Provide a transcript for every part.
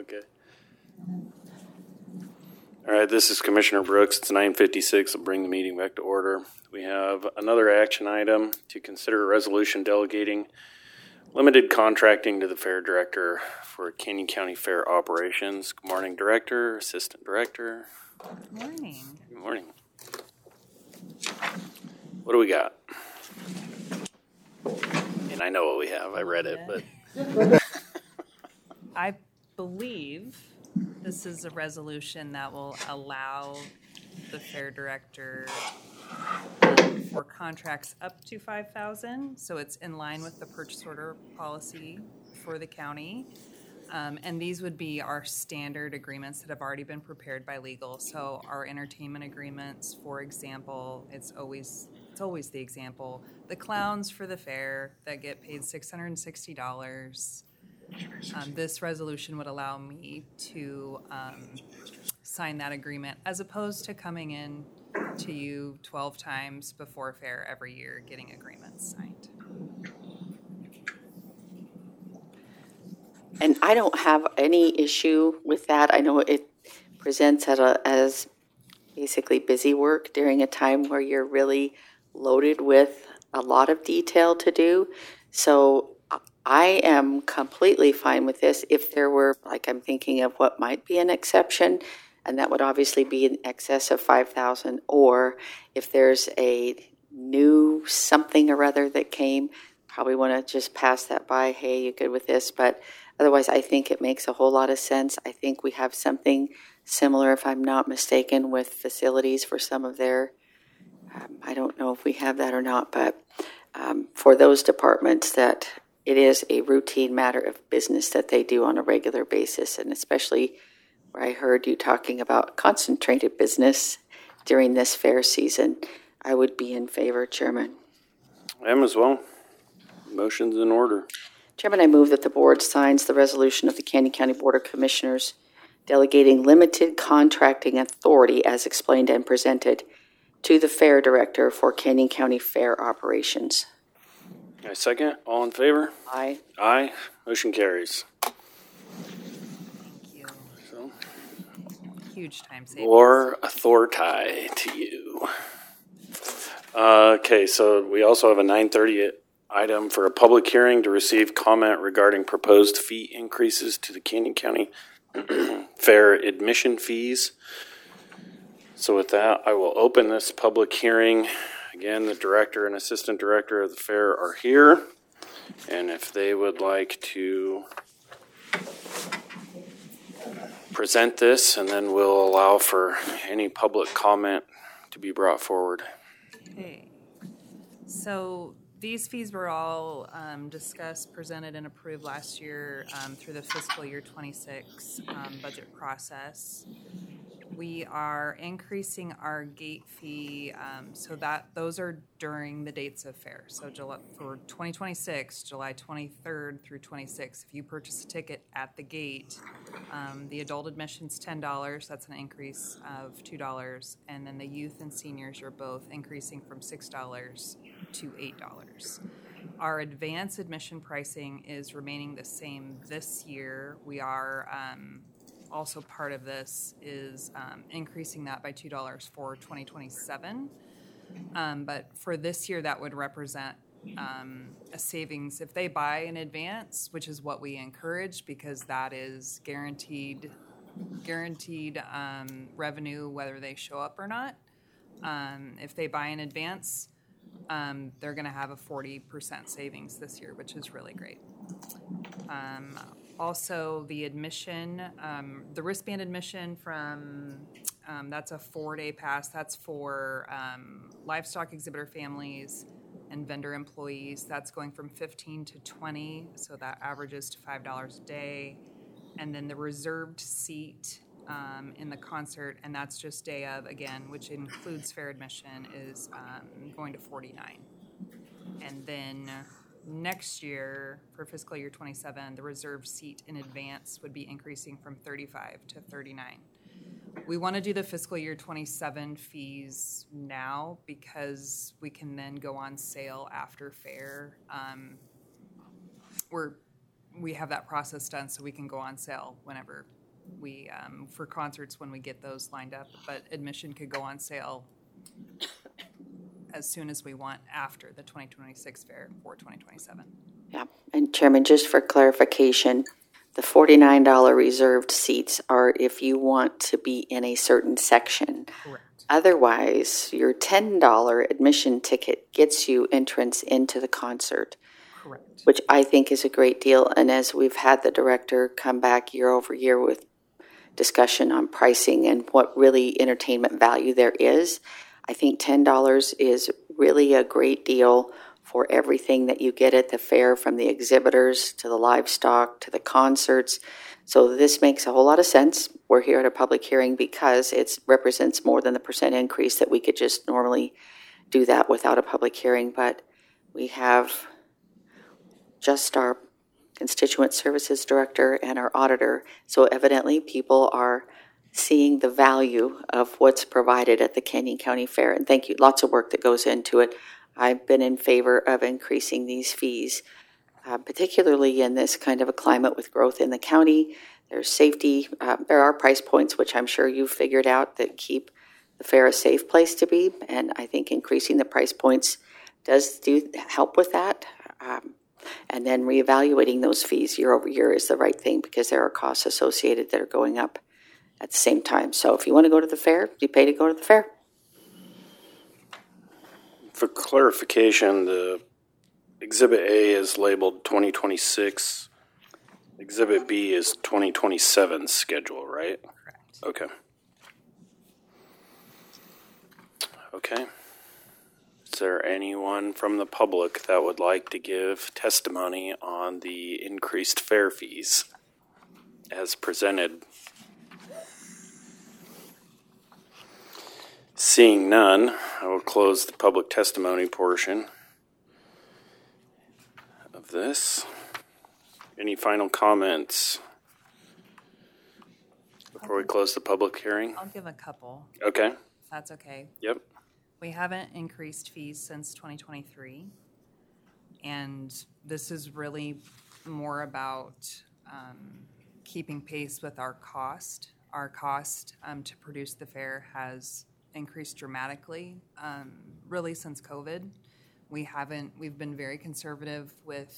Okay. All right, this is Commissioner Brooks. It's 9:56. I'll bring the meeting back to order. We have another action item to consider a resolution delegating limited contracting to the Fair Director for Canyon County Fair operations. Good morning, Director, Assistant Director. Good morning. Good morning. What do we got? And I know what we have. I read it, but I believe this is a resolution that will allow the Fair Director for contracts up to $5,000. So it's in line with the purchase order policy for the county. And these would be our standard agreements that have already been prepared by legal. So our entertainment agreements, for example, it's always the example. The clowns for the fair that get paid $660. This resolution would allow me to sign that agreement as opposed to coming in to you 12 times before fair every year getting agreements signed. And I don't have any issue with that. I know it presents as basically busy work during a time where you're really loaded with a lot of detail to do. So I am completely fine with this. If there were, like, I'm thinking of what might be an exception, and that would obviously be in excess of 5,000, or if there's a new something or other that came, probably want to just pass that by. Hey, you good with this? But otherwise, I think it makes a whole lot of sense. I think we have something similar, if I'm not mistaken, with facilities for some of their, I don't know if we have that or not, but for those departments that it is a routine matter of business that they do on a regular basis, and especially where I heard you talking about concentrated business during this fair season, I would be in favor, Chairman. I am as well. Motion's in order. Chairman, I move that the board signs the resolution of the Canyon County Board of Commissioners delegating limited contracting authority as explained and presented to the Fair Director for Canyon County Fair operations. I second. All in favor? Aye. Aye. Motion carries. Thank you. So, Huge time savings. more authority to you. Okay, so we also have a 9:30 item for a public hearing to receive comment regarding proposed fee increases to the Canyon County Fair admission fees. So with that, I will open this public hearing. Again, the director and assistant director of the fair are here. And if they would like to present this, and then we'll allow for any public comment to be brought forward. Okay. So these fees were all discussed, presented, and approved last year through the fiscal year 26 budget process. We are increasing our gate fee so that those are during the dates of fair. So for 2026, July 23rd through 26th, if you purchase a ticket at the gate, the adult admission's $10. That's an increase of $2. And then the youth and seniors are both increasing from $6 to $8. Our advanced admission pricing is remaining the same this year. We are also part of this is increasing that by $2 for 2027. But for this year, that would represent a savings if they buy in advance, which is what we encourage because that is guaranteed revenue whether they show up or not. If they buy in advance, they're going to have a 40% savings this year, which is really great. Also, the admission, the wristband admission from, that's a 4-day pass. That's for livestock exhibitor families and vendor employees. That's going from 15 to 20, so that averages to $5 a day. And then the reserved seat in the concert, and that's just day of, again, which includes fair admission, is going to $49. And then next year, for fiscal year 27, the reserved seat in advance would be increasing from $35 to $39. We want to do the fiscal year 27 fees now because we can then go on sale after fair. We're we have that process done so we can go on sale whenever we, for concerts when we get those lined up. But admission could go on sale as soon as we want after the 2026 fair for 2027. Yeah, and Chairman, just for clarification, the $49 reserved seats are if you want to be in a certain section. Correct. Otherwise, your $10 admission ticket gets you entrance into the concert. Correct. Which I think is a great deal. And as we've had the director come back year over year with discussion on pricing and what really entertainment value there is, I think $10 is really a great deal for everything that you get at the fair, from the exhibitors to the livestock to the concerts. So this makes a whole lot of sense. We're here at a public hearing because it represents more than the percent increase that we could just normally do that without a public hearing. But we have just our constituent services director and our auditor. So evidently people are seeing the value of what's provided at the Canyon County Fair. And thank you, lots of work that goes into it. I've been in favor of increasing these fees, particularly in this kind of a climate with growth in the county. There's safety. There are price points, which I'm sure you've figured out, that keep the fair a safe place to be. And I think increasing the price points does help with that. And then reevaluating those fees year over year is the right thing, because there are costs associated that are going up at the same time. So if you want to go to the fair, you pay to go to the fair. For clarification, the Exhibit A is labeled 2026. Exhibit B is 2027 schedule, right? Correct. Okay. Okay. Is there anyone from the public that would like to give testimony on the increased fair fees as presented? Seeing none, I will close the public testimony portion of this. Any final comments before we close the public hearing? I'll give a couple, Okay. if that's okay. Yep. We haven't increased fees since 2023, and this is really more about keeping pace with our cost. Our cost to produce the fair has increased dramatically, really since COVID. We've been very conservative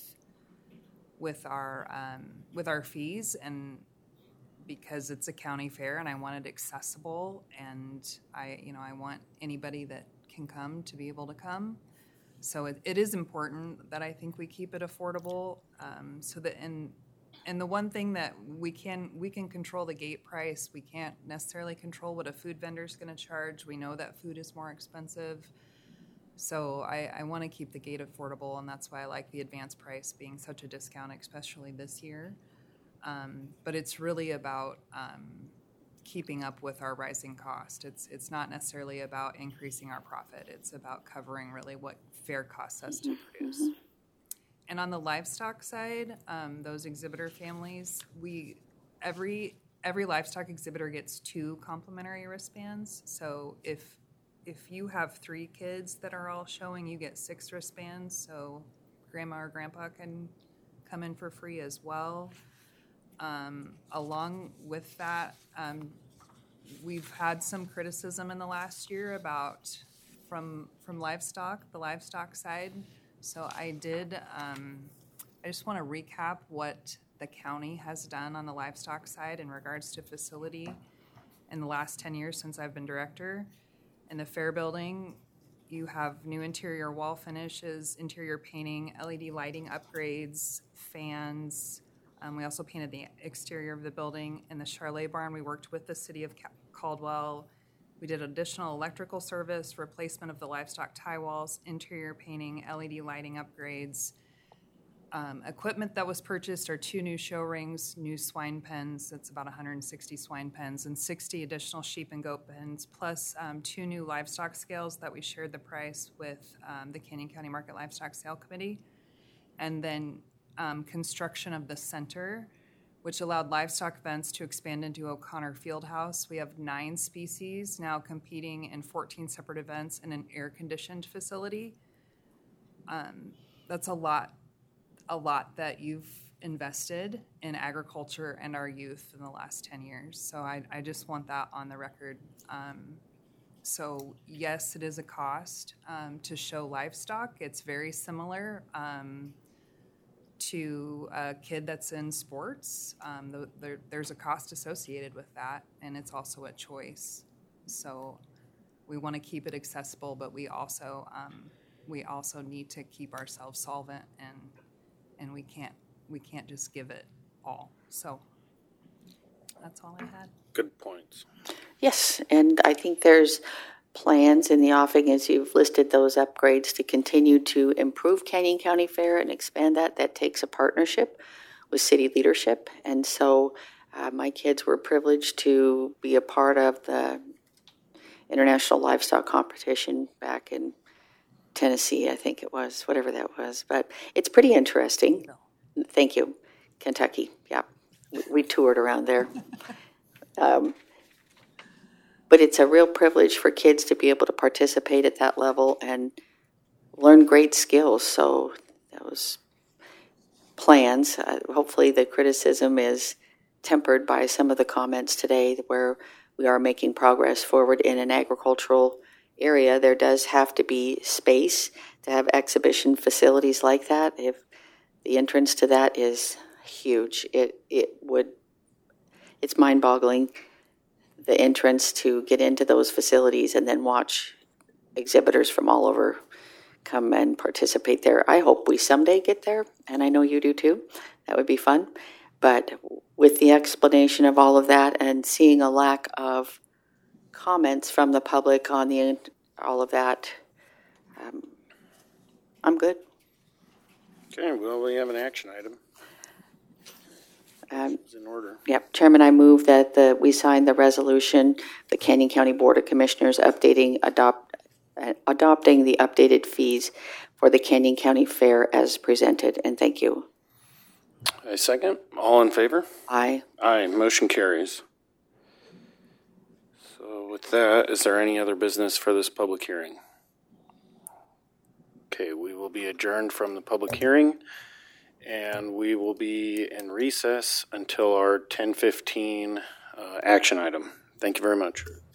with our fees, and because it's a county fair and I want it accessible, and I want anybody that can come to be able to come. So it is important that I think we keep it affordable, so that and the one thing that we can control the gate price. We can't necessarily control what a food vendor is going to charge. We know that food is more expensive. So I want to keep the gate affordable, and that's why I like the advance price being such a discount, especially this year. But it's really about keeping up with our rising cost. It's not necessarily about increasing our profit. It's about covering really what fair costs us to produce. And on the livestock side, those exhibitor families, every livestock exhibitor gets 2 complimentary wristbands. So if you have 3 kids that are all showing, you get 6 wristbands. So grandma or grandpa can come in for free as well. Along with that, we've had some criticism in the last year about from livestock, the livestock side. So I just want to recap what the county has done on the livestock side in regards to facility in the last 10 years since I've been director. In the fair building, you have new interior wall finishes, interior painting, LED lighting upgrades, fans. We also painted the exterior of the building. In the Charlet barn, we worked with the city of Caldwell. We did additional electrical service, replacement of the livestock tie walls, interior painting, LED lighting upgrades. Equipment that was purchased are 2 new show rings, new swine pens. That's about 160 swine pens, and 60 additional sheep and goat pens, plus 2 new livestock scales that we shared the price with the Canyon County Market Livestock Sale Committee. And then construction of the center, which allowed livestock events to expand into O'Connor Fieldhouse. We have 9 species now competing in 14 separate events in an air-conditioned facility. That's a lot that you've invested in agriculture and our youth in the last 10 years. So I just want that on the record. So yes, it is a cost to show livestock. It's very similar to a kid that's in sports. There's a cost associated with that, and it's also a choice. So we want to keep it accessible, but we also need to keep ourselves solvent, and we can't just give it all. So that's all I had. Good points. Yes, and I think there's plans in the offing, as you've listed those upgrades, to continue to improve Canyon County Fair and expand that. That takes a partnership with city leadership. And so my kids were privileged to be a part of the International Livestock Competition back in Tennessee, I think it was, whatever that was. But it's pretty interesting. Thank you. Kentucky, yeah. We toured around there. But it's a real privilege for kids to be able to participate at that level and learn great skills. So those plans, hopefully the criticism is tempered by some of the comments today where we are making progress forward in an agricultural area. There does have to be space to have exhibition facilities like that. If the entrance to that is huge, it's mind-boggling, the entrance to get into those facilities and then watch exhibitors from all over come and participate there. I hope we someday get there, and I know you do too. That would be fun. But with the explanation of all of that and seeing a lack of comments from the public on all of that, I'm good. Okay, well, we have an action item. It's in order. Yep, Chairman, I move that we sign the resolution, the Canyon County Board of Commissioners adopting the updated fees for the Canyon County Fair as presented, and thank you. A second. All in favor? Aye. Aye. Motion carries. So with that, is there any other business for this public hearing? Okay, we will be adjourned from the public hearing, and we will be in recess until our 10:15 action item. Thank you very much.